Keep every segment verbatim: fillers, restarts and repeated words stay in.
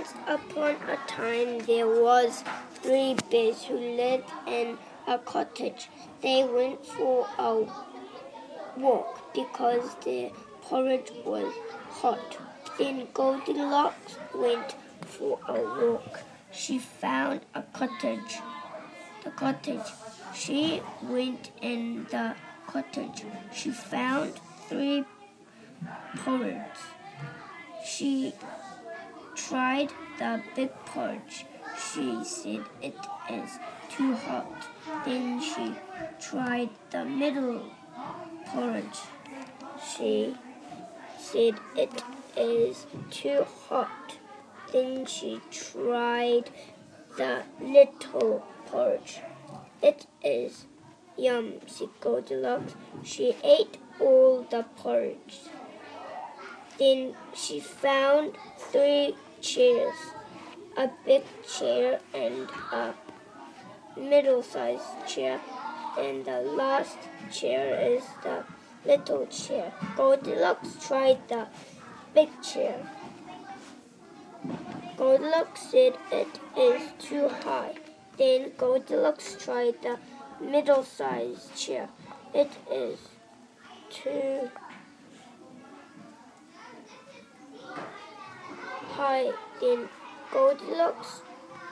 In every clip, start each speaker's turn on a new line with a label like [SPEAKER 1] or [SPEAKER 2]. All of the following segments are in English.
[SPEAKER 1] Once upon a time there was three bears who lived in a cottage. They went for a walk because the porridge was hot. Then Goldilocks went for a walk. She found a cottage. The cottage. She went in the cottage. She found three porridge. She tried the big porridge. She said it is too hot. Then she tried the middle porridge. She said it is too hot. Then she tried the little porridge. It is yum, said Goldilocks. She ate all the porridge. Then she found three chairs, a big chair and a middle-sized chair, and the last chair is the little chair. Goldilocks tried the big chair. Goldilocks said it is too high. Then Goldilocks tried the middle-sized chair. It is too high. Then Goldilocks,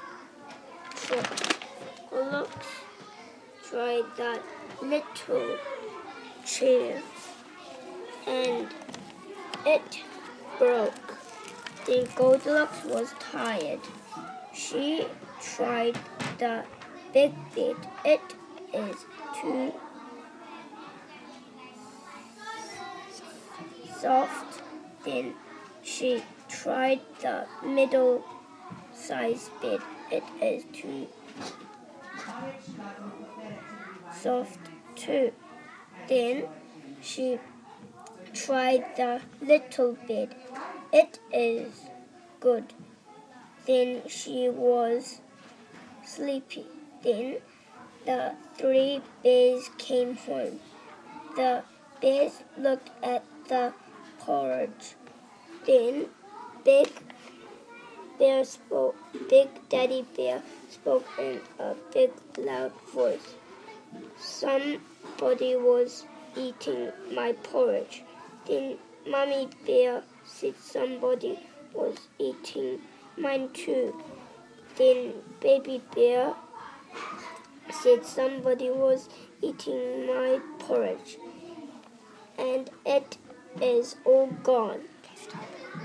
[SPEAKER 1] Goldilocks tried that little chair, and it broke. Then Goldilocks was tired. She tried the big bed. It is too soft. Then she tried the middle-sized bed. It is too soft too. Then she tried the little bed. It is good. Then she was sleepy. Then the three bears came home. The bears looked at the porridge. Then Big Bear spoke. Big Daddy Bear spoke in a big, loud voice. Somebody was eating my porridge. Then Mommy Bear said somebody was eating mine too. Then Baby Bear said somebody was eating my porridge. And it is all gone.